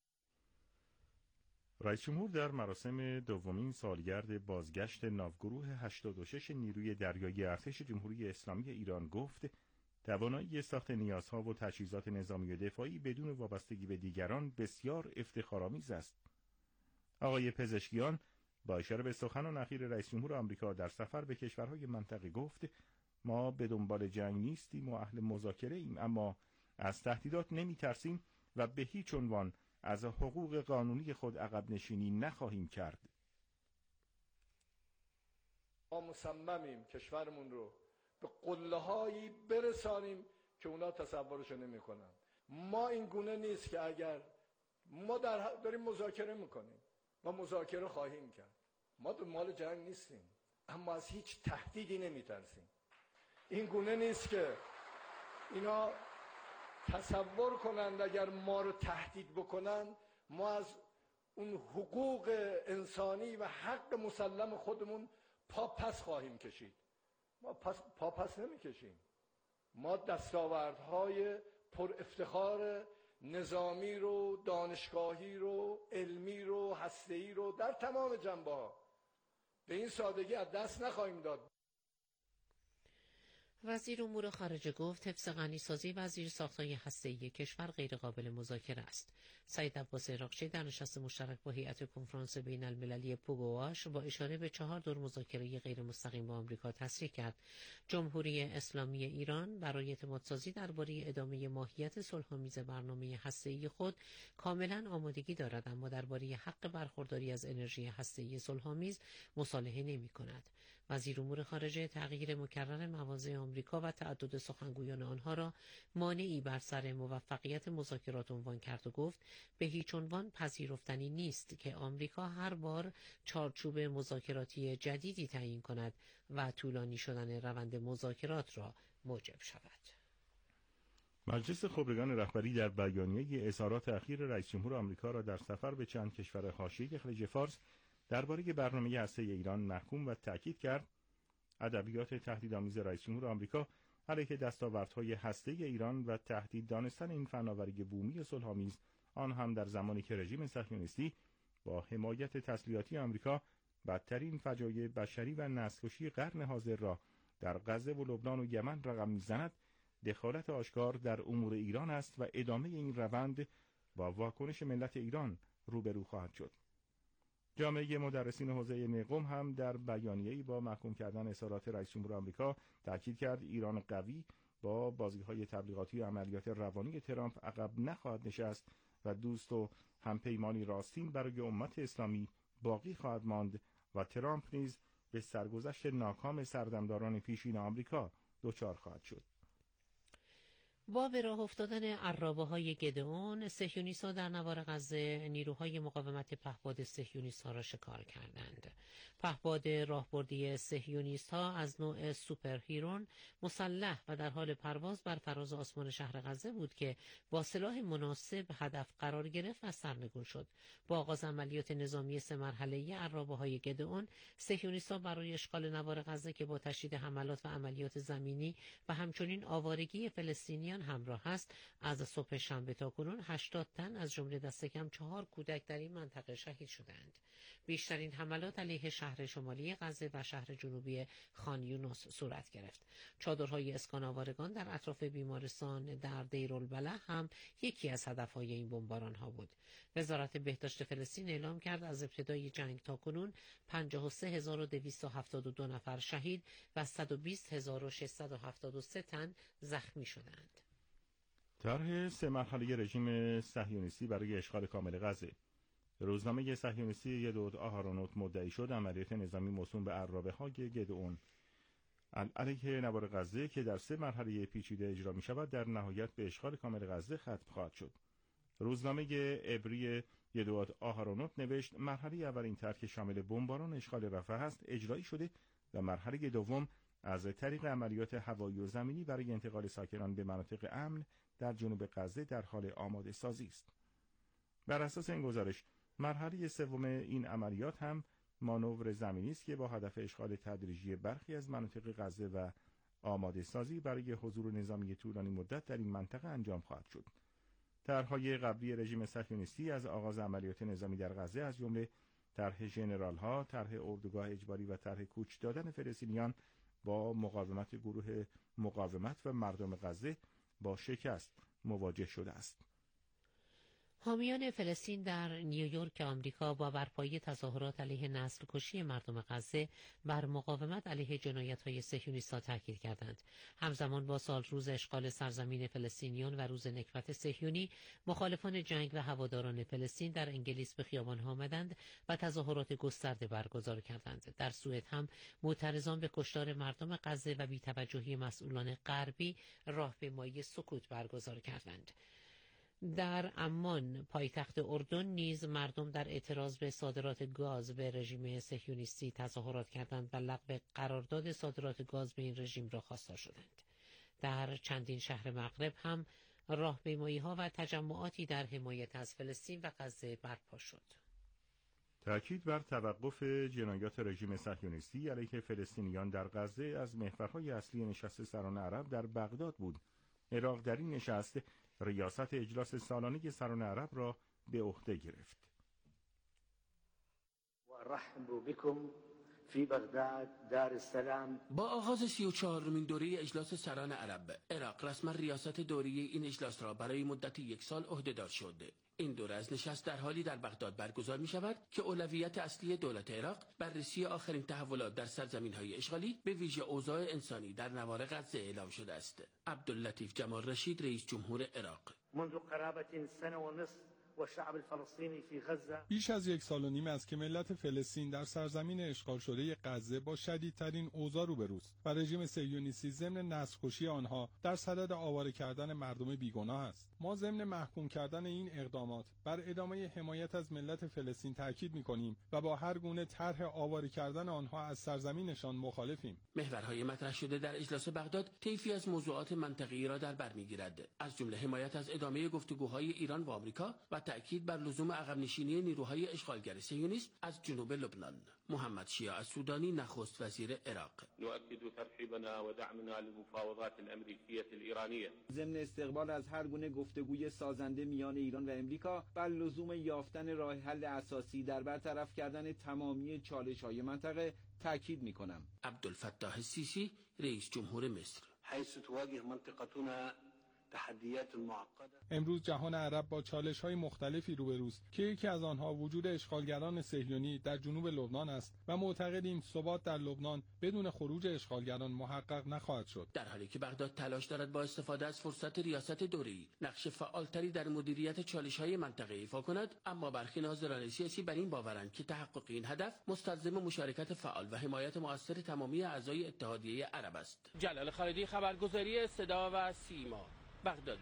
رئیس جمهور در مراسم دومین سالگرد بازگشت ناوگروه هشتاد و شش نیروی دریایی ارتش جمهوری اسلامی ایران گفت توانایی ساخت نیازها و تجهیزات نظامی و دفاعی بدون وابستگی به دیگران بسیار افتخارآمیز است. آقای پزشکیان با اشاره به سخنان اخیر رئیس جمهور آمریکا در سفر به کشورهای منطقه گفت ما به دنبال جنگ نیستیم و اهل مذاکره ایم، اما از تهدیدات نمی ترسیم و به هیچ عنوان از حقوق قانونی خود عقب نشینی نخواهیم کرد. ما مصممیم کشورمون رو به قله‌هایی برسانیم که اونا تصورشو نمی‌کنن. ما این گونه نیست که اگر ما در داریم مذاکره میکنیم، ما مذاکره خواهیم کرد. ما دنبال جنگ نیستیم، اما از هیچ تهدیدی نمیترسیم. این گونه نیست که اینا تصور کنند اگر ما رو تهدید بکنن ما از اون حقوق انسانی و حق مسلم خودمون پا پس خواهیم کشید. ما پس پا پس نمیکشیم. ما دستاوردهای پر افتخار نظامی رو، دانشگاهی رو، علمی رو، هسته‌ای رو در تمام جنبه‌ها به این سادگی از دست نخواهیم داد. وزیر امور خارجه گفت حفظ غنیسازی و زیرساخت‌های هسته‌ای کشور غیر قابل مذاکره است. سعید عباس عراقچی در نشست مشترک با هیئت کنفرانس بین المللی پوگواش با اشاره به چهار دور مذاکره غیر مستقیم با آمریکا تصریح کرد. جمهوری اسلامی ایران برای اعتمادسازی درباره ادامه ماهیت صلح‌آمیز برنامه هسته‌ای خود کاملا آمادگی دارد، اما درباره حق برخورداری از انرژی هسته‌ای صلح‌آمیز مصالحه نمی‌کند. وزیر امور خارجه تغییر مکرر مواضع آمریکا و تعدد سخنگویان آنها را مانعی بر سر موفقیت مذاکرات عنوان کرد و گفت به هیچ عنوان پذیرفتنی نیست که آمریکا هر بار چارچوب مذاکراتی جدیدی تعیین کند و طولانی شدن روند مذاکرات را موجب شود. مجلس خبرگان رهبری در بیانیه اظهارات اخیر رئیس جمهور آمریکا را در سفر به چند کشور حاشیه خلیج فارس درباره برنامه هسته‌ای ایران محکوم و تأکید کرد ادبیات تهدیدآمیز رئیس جمهور آمریکا علیه دستاوردهای هسته‌ای ایران و تهدید دانستن این فناوری بومی صلح‌آمیز، آن هم در زمانی که رژیم صهیونیستی با حمایت تسلیحاتی آمریکا بدترین فجایع بشری و نسل‌کشی قرن حاضر را در غزه و لبنان و یمن رقم می‌زند، دخالت آشکار در امور ایران است و ادامه این روند با واکنش ملت ایران روبرو خواهد شد. جامعه مدرسین حوزه علم قم هم در بیانیه‌ای با محکوم کردن اظهارات رئیس جمهور آمریکا تاکید کرد ایران قوی با بازی‌های تبلیغاتی و عملیات روانی ترامپ عقب نخواهد نشست و دوست و همپیمانی راستین برای امت اسلامی باقی خواهد ماند و ترامپ نیز به سرگذشت ناکام سردمداران پیشین آمریکا دچار خواهد شد. با به راه افتادن عرابه‌های گدئون، صهیونیست‌ها در نوار غزه نیروهای مقاومت پهپاد صهیونیست‌ها را شکار کردند. پهپاد راهبردی صهیونیست‌ها از نوع سوپر هیرون مسلح و در حال پرواز بر فراز آسمان شهر غزه بود که با سلاح مناسب هدف قرار گرفت و سرنگون شد. با آغاز عملیات نظامی سه مرحله‌ای عرابه‌های گدئون، صهیونیست‌ها برای اشغال نوار غزه که با تشدید حملات و عملیات زمینی و همچنین آوارگی فلسطینیان همراه است، از صبح شنبه تا کنون هشتاد تن از جمله دست کم چهار کودک در این منطقه شهید شدند. بیشترین حملات علیه شهر شمالی غزه و شهر جنوبی خان یونس صورت گرفت. چادرهای اسکان آوارگان در اطراف بیمارستان در دیرالبلح هم یکی از هدفهای این بمباران‌ها بود. وزارت بهداشت فلسطین اعلام کرد از ابتدای جنگ تا کنون پنجاه و سه هزار و دویست و هفتاد و دو نفر شهید و صد و بیست هزار و ششصد و هفتاد و سه تن زخمی شدند. طرح سه مرحله رژیم صهیونیستی برای اشغال کامل غزه. روزنامه صهیونیستی یدعوت آهارونوت مدعی شد عملیات نظامی موسوم به عرابه‌های گدئون علیه نوار غزه که در سه مرحله پیچیده اجرا می شود در نهایت به اشغال کامل غزه ختم خواهد شد. روزنامه عبری یدعوت آهارونوت نوشت مرحله اول این طرح که شامل بمباران اشغال رفح است اجرایی شده و مرحله دوم از طریق عملیات هوایی و زمینی برای انتقال ساکنان به مناطق امن در جنوب غزه در حال آماده سازی است. بر اساس این گزارش مرحله سوم این عملیات هم مانور زمینی است که با هدف اشغال تدریجی برخی از مناطق غزه و آماده سازی برای حضور نظامی طولانی مدت در این منطقه انجام خواهد شد. طرح‌های قبلی رژیم صهیونیستی از آغاز عملیات نظامی در غزه از جمله طرح ژنرال‌ها، طرح اردوگاه اجباری و طرح کوچ دادن فلسطینیان با مقاومت گروه مقاومت و مردم غزه با شکست مواجه شده است. حامیان فلسطین در نیویورک آمریکا با برپایی تظاهرات علیه نسل کشی مردم غزه بر مقاومت علیه جنایت‌های صهیونیست‌ها تاکید کردند. همزمان با سال روز اشغال سرزمین فلسطینیان و روز نکبت صهیونی، مخالفان جنگ و هواداران فلسطین در انگلیس به خیابان‌ها آمدند و تظاهرات گسترده برگزار کردند. در سوئد هم معترضان به کشتار مردم غزه و بی‌توجهی مسئولان غربی راهپیمایی سکوت برگزار کردند. در عمان پایتخت اردن نیز مردم در اعتراض به صادرات گاز به رژیم صهیونیستی تظاهرات کردند و لغو قرارداد صادرات گاز به این رژیم را خواستار شدند. در چندین شهر مغرب هم راهپیمایی‌ها و تجمعاتی در حمایت از فلسطین و غزه برپا شد. تأکید بر توقف جنایات رژیم صهیونیستی علیه فلسطینیان در غزه از محورهای اصلی نشست سران عرب در بغداد بود. عراق در این نشست ریاست اجلاس سالانه سران عرب را به عهده گرفت. با آغاز سی و چهارمین دوره اجلاس سران عرب، عراق رسما ریاست دوره این اجلاس را برای مدت یک سال عهدهدار شد. این دوره از نشست در حالی در بغداد برگزار می شود که اولویت اصلی دولت عراق بررسی آخرین تحولات در سرزمین‌های اشغالی به ویژه اوضاع انسانی در نوار غزه اعلام شده است. عبداللطیف جمال رشید رئیس جمهور عراق: منذ قرابة سنة ونصف والشعب الفلسطيني في غزة. بیش از یک سال و نیم است که ملت فلسطین در سرزمین اشغال شده غزه با شدیدترین اوضاع روبروست و رژیم صهیونیستی ضمن نسل‌کشی آنها در صدد آواره کردن مردم بیگناه است. ما ضمن محکوم کردن این اقدامات بر ادامه حمایت از ملت فلسطین تاکید می‌کنیم و با هر گونه طرح آواره کردن آنها از سرزمینشان مخالفیم. محورهای مطرح شده در اجلاس بغداد طیفی از موضوعات منطقه‌ای را در بر می‌گیرد، از جمله حمایت از ادامه گفتگوهای ایران و آمریکا و تأکید بر لزوم عقب نشینی نیروهای اشغالگر صهیونیست از جنوب لبنان. محمد شیاع السودانی نخست وزیر عراق: نؤكد ترحيبنا ودعمنا للمفاوضات الأمريكية الإيرانية. ضمن استقبال از هر گونه گفتگوی سازنده میان ایران و امریکا بر لزوم یافتن راه حل اساسی در برطرف کردن تمامی چالش‌های منطقه تاکید می‌کنم. عبدالفتاح السیسی رئیس جمهور مصر: حيث تواجه منطقتنا تحدیات معقده. امروز جهان عرب با چالش‌های مختلفی روبروست که یکی از آنها وجود اشغالگران صهیونی در جنوب لبنان است و معتقدیم ثبات در لبنان بدون خروج اشغالگران محقق نخواهد شد. در حالی که بغداد تلاش دارد با استفاده از فرصت ریاست دوره‌ای نقش فعالتری در مدیریت چالش‌های منطقه‌ای ایفا کند، اما برخی ناظران سیاسی بر این باورند که تحقق این هدف مستلزم مشارکت فعال و حمایت مؤثر تمامی اعضای اتحادیه عرب است. جلال خالدی، خبرگزاری صدا و سیما، بغداد.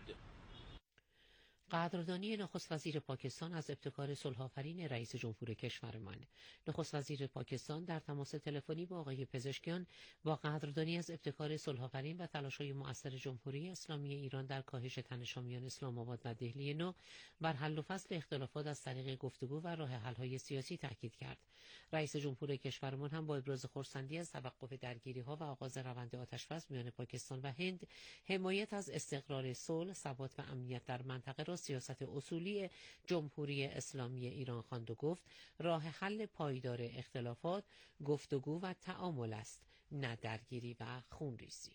قدردانی نخست وزیر پاکستان از ابتکار صلح‌آفرین رئیس جمهور کشورمان. نخست وزیر پاکستان در تماس تلفنی با آقای پزشکیان با قدردانی از ابتکار صلح‌آفرین و تلاش‌های مؤثر جمهوری اسلامی ایران در کاهش تنش‌آمیان اسلام آباد و دهلی نو بر حل و فصل اختلافات از طریق گفتگو و راه حل‌های سیاسی تاکید کرد. رئیس جمهور کشورمان هم با ابراز خرسندی از توقف درگیری‌ها و آغاز روند آتش‌بس میان پاکستان و هند، حمایت از استقرار صلح، ثبات و امنیت در منطقه را سیاست اصولی جمهوری اسلامی ایران خواند و گفت راه حل پایدار اختلافات گفتگو و تعامل است، نه درگیری و خونریزی.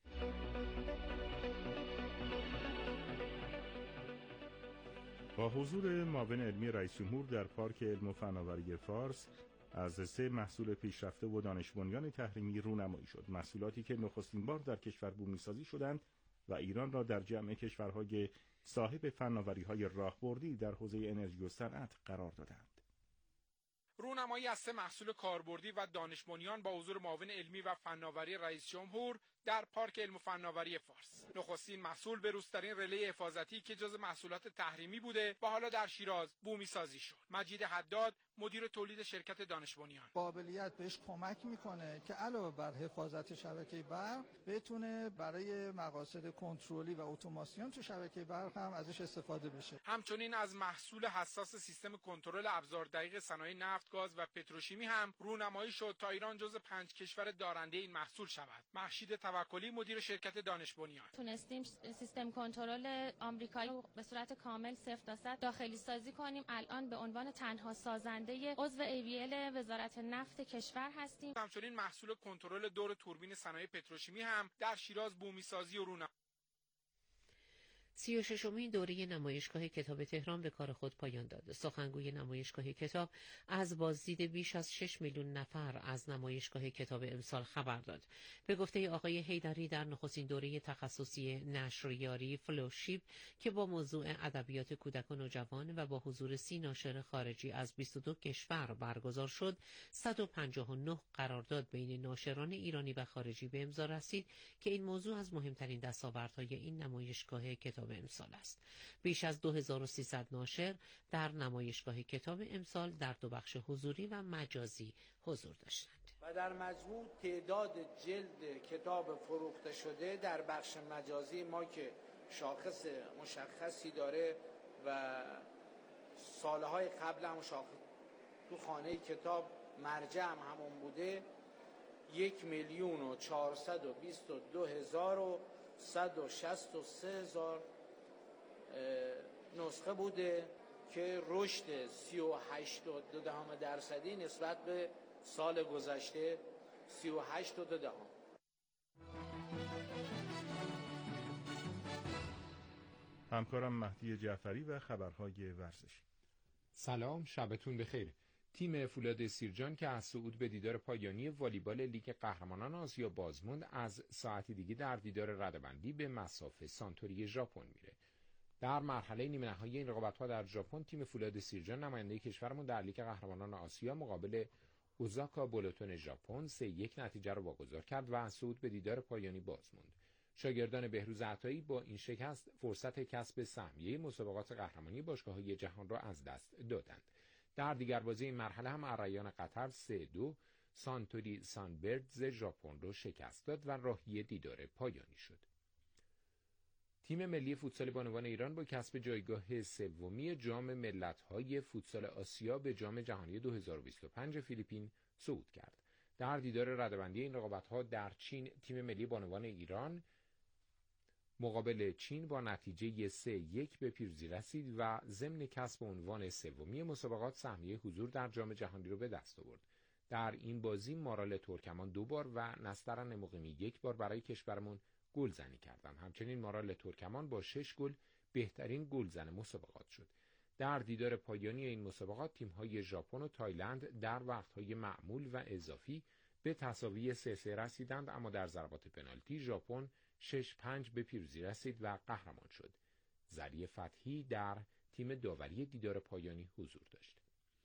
با حضور معاون علمی رئیس جمهور در پارک علم و فناوری فارس از سه محصول پیشرفته و دانش بنیان تحریمی رونمایی شد. محصولاتی که نخستین بار در کشور بومی‌سازی شدند و ایران را در جمع کشورهای صاحب فناوری‌های راهبردی در حوزه انرژی و صنعت قرار دادند. رونمایی از سه محصول کاربردی و دانش بنیان با حضور معاون علمی و فناوری رئیس جمهور در پارک علم و فناوری فارس. نخستین محصول بروزترین رله حفاظتی که جز محصولات تحریمی بوده و حالا در شیراز بومی سازی شد. مجید حداد مدیر تولید شرکت دانش بنیان: قابلیت بهش کمک میکنه که علاوه بر حفاظت شبکه برق بتونه برای مقاصد کنترلی و اتوماسیون تو شبکه برق هم ازش استفاده بشه. همچنین از محصول حساس سیستم کنترل ابزار دقیق صنایع نفت، گاز و پتروشیمی هم رونمایی شد تا ایران جز پنج کشور دارنده این محصول شود. مهشید توکلی مدیر شرکت دانش بنیان: تونستیم سیستم کنترل آمریکایی رو به صورت کامل صفر تا صد داخلی سازی کنیم. الان به عنوان تنها سازنده عضو ای وی ال وزارت نفت کشور هستیم. همچنین محصول کنترل دور توربین صنایع پتروشیمی هم در شیراز بومی سازی و رونمایی. سی و ششمین دوره نمایشگاه کتاب تهران به کار خود پایان داد. سخنگوی نمایشگاه کتاب از بازدید بیش از شش میلیون نفر از نمایشگاه کتاب امسال خبر داد. به گفته آقای حیدری، در نخستین دوره تخصصی نشریاری فلوشیپ که با موضوع ادبیات کودک و نوجوان و با حضور سی ناشر خارجی از بیست و دو کشور برگزار شد، صد و پنجاه و نه قرارداد بین ناشران ایرانی و خارجی به امضا رسید که این موضوع از مهمترین دستاوردهای این نمایشگاه کتاب امسال است. بیش از دو هزار و سیصد ناشر در نمایشگاه کتاب امسال در دو بخش حضوری و مجازی حضور داشتند. و در مجموع تعداد جلد کتاب فروخته شده در بخش مجازی ما که شاخص مشخصی داره و سالهای قبل هم شاخص تو خانه کتاب مرجع هم همون بوده، یک میلیون و چهارصد و بیست و دو هزار و صد و شصت و سه هزار نسخه بوده که رشد سی و هشت و دو دهم درصدی نسبت به سال گذشته سی و هشت و دو دهم. همکارم مهدی جعفری و خبرهای ورزشی. سلام، شبتون بخیر. تیم فولاد سیرجان که از صعود به دیدار پایانی والیبال لیگ قهرمانان آسیا بازموند، از ساعتی دیگه در دیدار رده‌بندی به مصاف سانتوری ژاپن میره. در مرحله نیمه نهایی این رقابت‌ها در ژاپن، تیم فولاد سیرجان نماینده کشورمون در لیگ قهرمانان آسیا مقابل اوزاکا بولوتون ژاپن سه یک نتیجه رو واگذار کرد و از صعود به دیدار پایانی بازموند. شاگردان بهروز عطایی با این شکست فرصت کسب سهمیه مسابقات قهرمانی باشگاه‌های جهان را از دست دادند. در دیگر بازی این مرحله هم اریان قطر سه دو سانتوری سانبردز ژاپن را شکست داد و راهی دیدار پایانی شد. تیم ملی فوتسال بانوان ایران با کسب جایگاه سومی جام ملت‌های فوتسال آسیا به جام جهانی دو هزار و بیست و پنج فیلیپین صعود کرد. در دیدار رده‌بندی این رقابت‌ها در چین، تیم ملی بانوان ایران مقابل چین با نتیجه سه یک به پیروزی رسید و ضمن کسب عنوان سومی مسابقات سهمیه حضور در جام جهانی را به دست آورد. در این بازی مارال ترکمان دو بار و نسترن مقیمی یک بار برای کشورمون گلزنی کردند. همچنین مارال ترکمان با شش گل بهترین گلزن مسابقات شد. در دیدار پایانی این مسابقات تیم‌های ژاپن و تایلند در وقت‌های معمول و اضافی به تساوی سه سه رسیدند، اما در ضربات پنالتی ژاپن شش پنج به پیروزی رسید و قهرمان شد. زری فتحی در تیم داوری دیدار پایانی حضور داشت.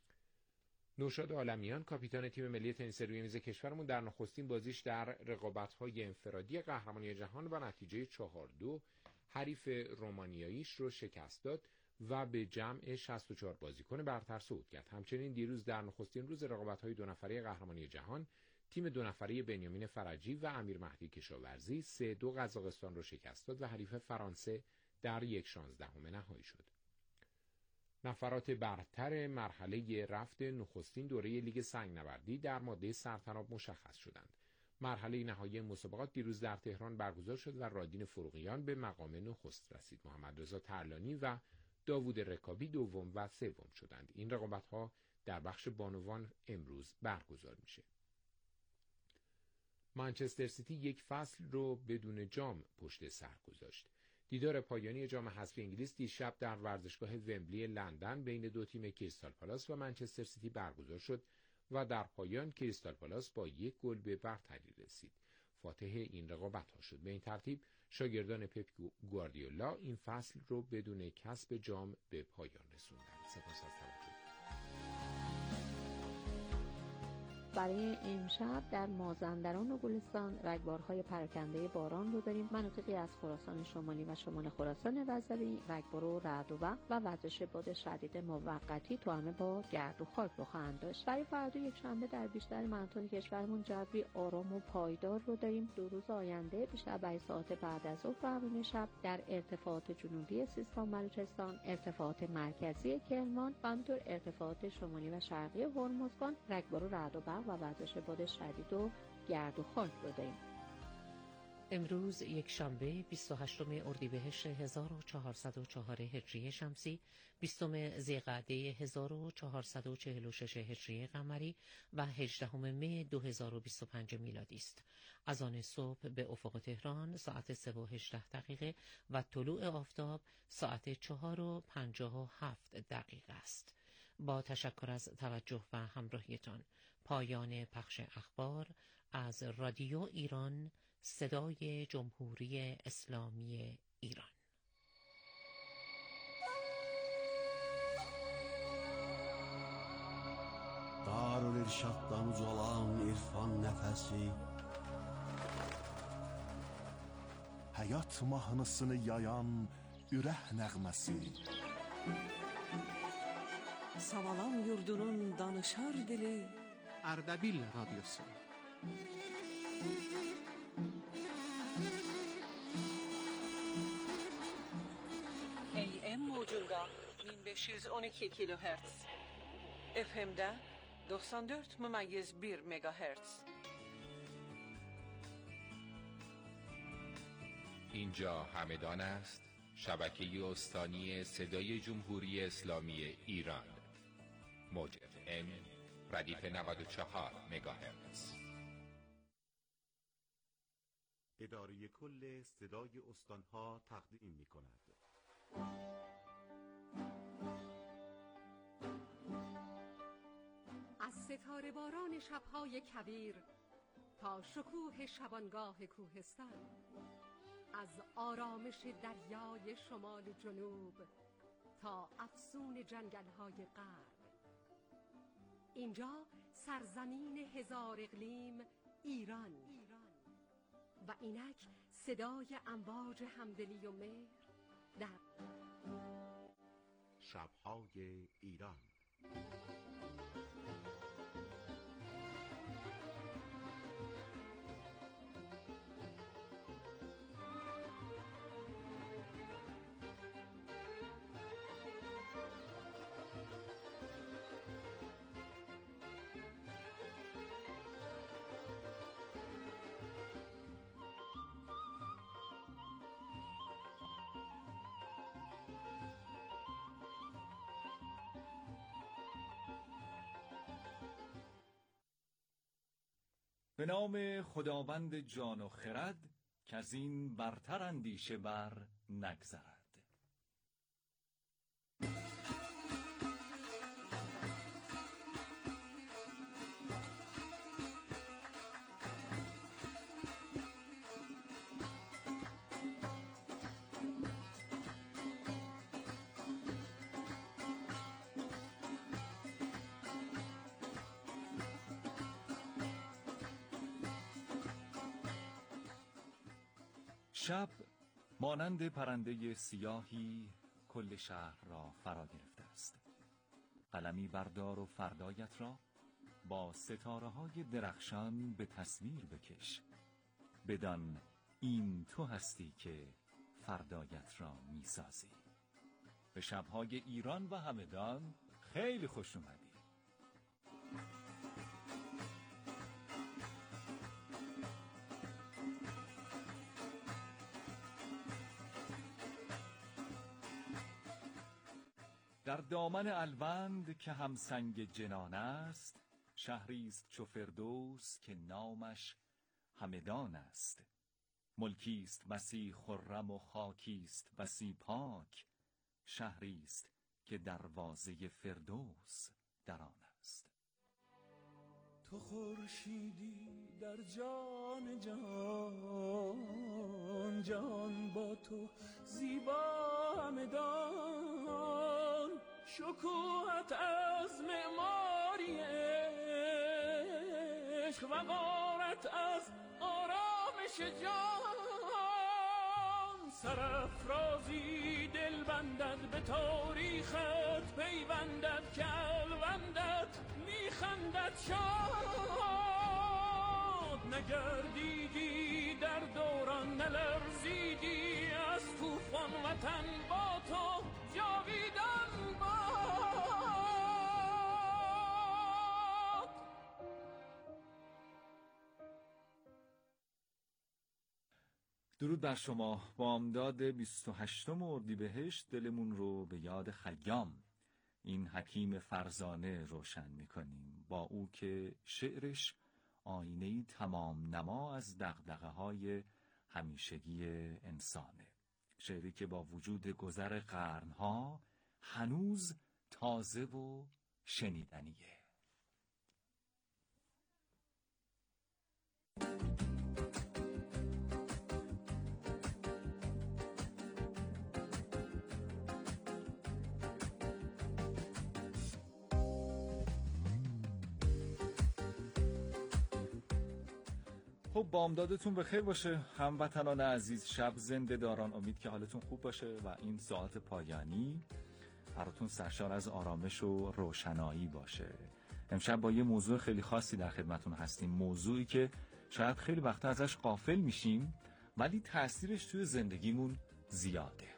نوشاد عالمیان کاپیتان تیم ملی تنیس روی میز کشورمون در نخستین بازیش در رقابت‌های انفرادی قهرمانی جهان با نتیجه چهار دو حریف رومانیاییش رو شکست داد و به جمع شصت و چهار بازیکن برتر صعود کرد. همچنین دیروز در نخستین روز رقابت‌های دو نفره قهرمانی جهان، تیم دو نفره بنیامین فرجی و امیر مهدی کشاورزی سه دو قزاقستان رو شکست داد و حریف فرانسه در یک شانزدهم نهایی شد. نفرات برتر مرحله رفت نخستین دوره لیگ سنگنوردی در ماده سرطناب مشخص شدند. مرحله نهایی مسابقات دیروز در تهران برگزار شد و رادین فروغیان به مقام نخست رسید. محمد رضا ترلانی و داوود رکابی دوم و سوم شدند. این رقابت‌ها در بخش بانوان امروز برگزار میشه. منچستر سیتی یک فصل رو بدون جام پشت سر گذاشت. دیدار پایانی جام حذفی انگلیس دیشب در ورزشگاه ومبلی لندن بین دو تیم کریستال پالاس و منچستر سیتی برگزار شد و در پایان کریستال پالاس با یک گل به برتری رسید. فاتح این رقابت‌ها شد. به این ترتیب شاگردان پپ گواردیولا این فصل رو بدون کسب جام به پایان رسوندند. سپاس از توجه. برای امشب در مازندران و گلستان رگبارهای پراکنده باران رو داریم. مناطقی از خراسان شمالی و شمال خراسان رضوی رگبار و رعد و برق و وزش باد شدید موقتی توأم با گرد و خاک رو خواهند داشت. برای فردا یک شنبه در بیشتر مناطق کشورمون جوی آرام و پایدار رو داریم. دو روز آینده بیشتر برای ساعت بعد از ظهر و اوایل شب در ارتفاعات جنوبی سیستان بلوچستان، ارتفاعات مرکزی کرمان و همینطور ارتفاعات شمالی و شرقی هرمزگان رگبار و رعد و برق و وزش باد شدید و گرد و خاک رو داریم. امروز یک شنبه بیست و هشتم اردیبهشت هزار و چهارصد و چهار هجری شمسی، بیستم ذیقعده هزار و چهارصد و چهل و شش هجری قمری و هجدهم مه دو هزار و بیست و پنج میلادی است. از آن صبح به افق تهران ساعت سه و هجده دقیقه و طلوع آفتاب ساعت چهار و پنجاه و هفت دقیقه است. با تشکر از توجه و همراهیتان، پایان پخش اخبار از رادیو ایران، صدای جمهوری اسلامی ایران. Darül-İrşaddan ucalan irfan nəfəsi, həyat mahnısını yayan ürək nəğməsi, Savalan yurdunun danışar dili, Ardabil Radyosu. A M موجunda bin beş yüz on iki kilohertz, F M'de doksan dört mümayyiz bir megahertz. اینجا همدان است، شبکه استانی صدای جمهوری اسلامی ایران. موج اف ام ردیف نود و چهار مگاهرتز. اداره کل صدای استانها تقدیم می کند. از ستاره باران شبهای کویر تا شکوه شبانگاه کوهستان، از آرامش دریای شمال و جنوب تا افسون جنگل‌های غرب، اینجا سرزمین هزار اقلیم ایران و اینک صدای امواج همدلی و مهر در شب‌های ایران. به نام خداوند جان و خرد که از این برتر اندیشه بر نگذرد. شب مانند پرنده سیاهی کل شهر را فرا گرفته است. قلمی بردار و فردایت را با ستاره های درخشان به تصویر بکش. بدان این تو هستی که فردایت را میسازی. به شبهای ایران و همدان خیلی خوش اومدی. در دامن الوند که همسنگ جنان است، شهری است چو فردوس که نامش همدان است. ملکی است بسی خرم و خاکی است بسی پاک، شهری است که دروازه فردوس در آن است. تو خورشیدی در جان جان، جان با تو زیبا همدان. شکوهت از معماری عشق و غارت از آرامش جان. سرافرازی دل بندد به تاریخت، پیوندد که الوندد میخندد شاد. نگردیدی در دوران نلرزیدی، از طوفان وطن با تو جاویدان باد. درود بر شما. بامداد بیست و هشتم اردیبهشت دلمون رو به یاد خیام، این حکیم فرزانه روشن میکنیم. با او که شعرش آینه‌ای تمام نما از دغدغه‌های همیشگی انسانه. شعری که با وجود گذر قرنها هنوز تازه و شنیدنیه. خب بامدادتون بخیر باشه هموطنان عزیز. شب زنده داران، امید که حالتون خوب باشه و این ساعت پایانی براتون سرشار از آرامش و روشنایی باشه. امشب با یه موضوع خیلی خاصی در خدمتون هستیم، موضوعی که شاید خیلی وقتا ازش غافل میشیم ولی تأثیرش توی زندگیمون زیاده.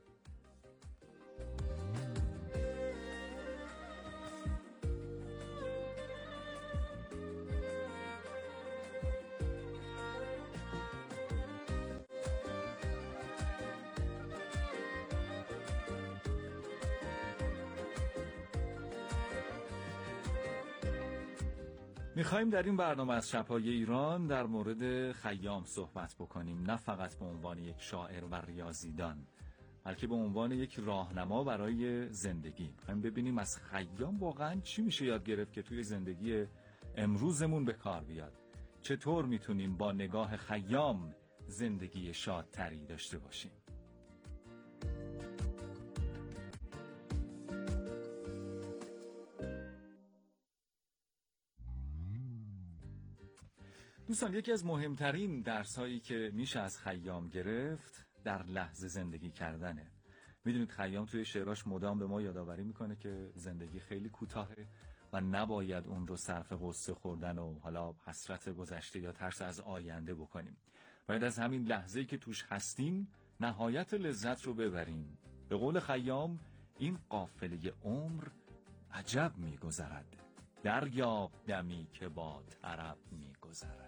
میخواییم در این برنامه از شب‌های ایران در مورد خیام صحبت بکنیم، نه فقط به عنوان یک شاعر و ریاضیدان بلکه به عنوان یک راهنما برای زندگی. میخواییم ببینیم از خیام واقعا چی میشه یاد گرفت که توی زندگی امروزمون به کار بیاد. چطور میتونیم با نگاه خیام زندگی شادتری داشته باشیم. دوستان، یکی از مهمترین درسایی که میشه از خیام گرفت در لحظه زندگی کردنه. میدونید خیام توی شعراش مدام به ما یادآوری میکنه که زندگی خیلی کوتاهه و نباید اون رو صرف غصه خوردن و حالا حسرت گذشته یا ترس از آینده بکنیم. باید از همین لحظه‌ای که توش هستیم نهایت لذت رو ببریم. به قول خیام این قافله عمر عجب میگذرد، دریاب دمی که با طرب میگذرد.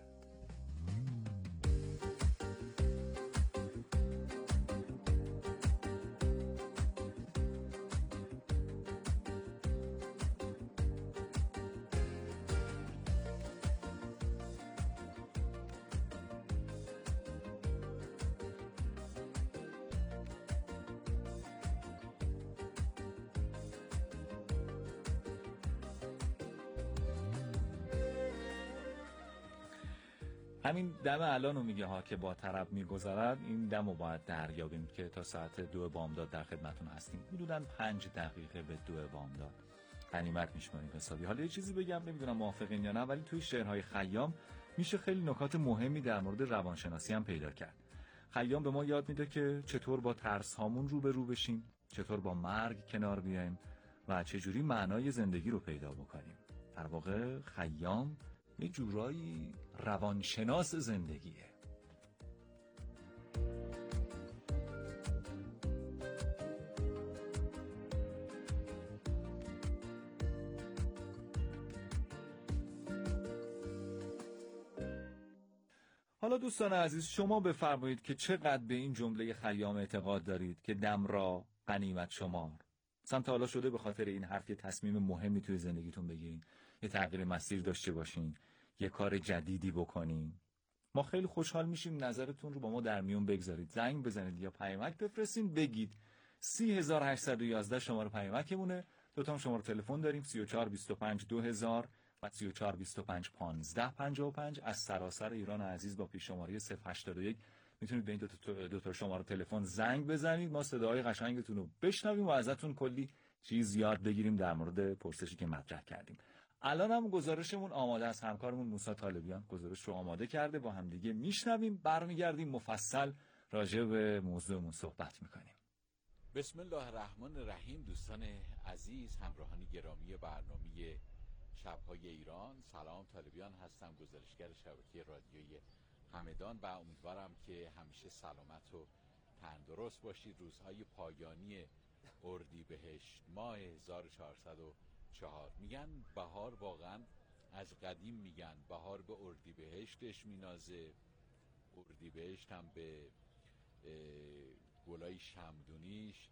همین دم الان رو میگه ها که با طرب میگذرد. این دم رو باید دریابیم که تا ساعت دو بامداد در خدمتون هستیم. حدوداً پنج دقیقه به دو بامداد غنیمت میشماریم حسابی. حالا یه چیزی بگم، نمیدونم موافقین یا نه، ولی توی شعرهای خیام میشه خیلی نکات مهمی در مورد روانشناسی هم پیدا کرد. خیام به ما یاد میده که چطور با ترس هامون رو به رو بشیم، چطور با مرگ کنار بیایم و چجوری معنای زندگی رو پیدا بکنیم. در واقع خیام یه جورایی روانشناس زندگیه. حالا دوستان عزیز، شما بفرمایید که چقدر به این جمله خیام اعتقاد دارید که دم را غنیمت شمار. سمت حالا شده به خاطر این حرف یه تصمیم مهمی توی زندگیتون بگیرین، یه تغییر مسیر داشته باشین، یه کار جدیدی بکنین. ما خیلی خوشحال میشیم نظرتون رو با ما در میون بگذارید. زنگ بزنید یا پیامک بفرستین، بگید. سی هزار و هشتصد و یازده شماره پیامکمونه. دو تا شماره تلفن داریم، سی و چهار بیست و پنج دو هزار و سی و چهار بیست و پنج پانزده پنجاه و پنج. از سراسر ایران عزیز با پیش شماره صفر هشتاد و یک میتونید به این دو تا, دو تا شماره تلفن زنگ بزنید. ما صداهای قشنگتون رو بشنویم و ازتون کلی چیز یاد بگیریم در مورد پرسشی که مطرح کردیم. الان هم گزارشمون آماده است. همکارمون موسی طالبیان گزارش رو آماده کرده، با هم دیگه میشنویم، برمیگردیم مفصل راجع به موضوعمون صحبت میکنیم. بسم الله الرحمن الرحیم. دوستان عزیز، همراهان گرامی برنامه شب‌های ایران، سلام. طالبیان هستم، گزارشگر شبکه رادیویی همدان و امیدوارم که همیشه سلامت و تندرست باشید. روزهای پایانی اردیبهشت ماه هزار و چهارصد و چهار. میگن بهار واقعا از قدیم میگن بهار به اردیبهشتش مینازه، اردیبهشت هم به گلای شمدونیش.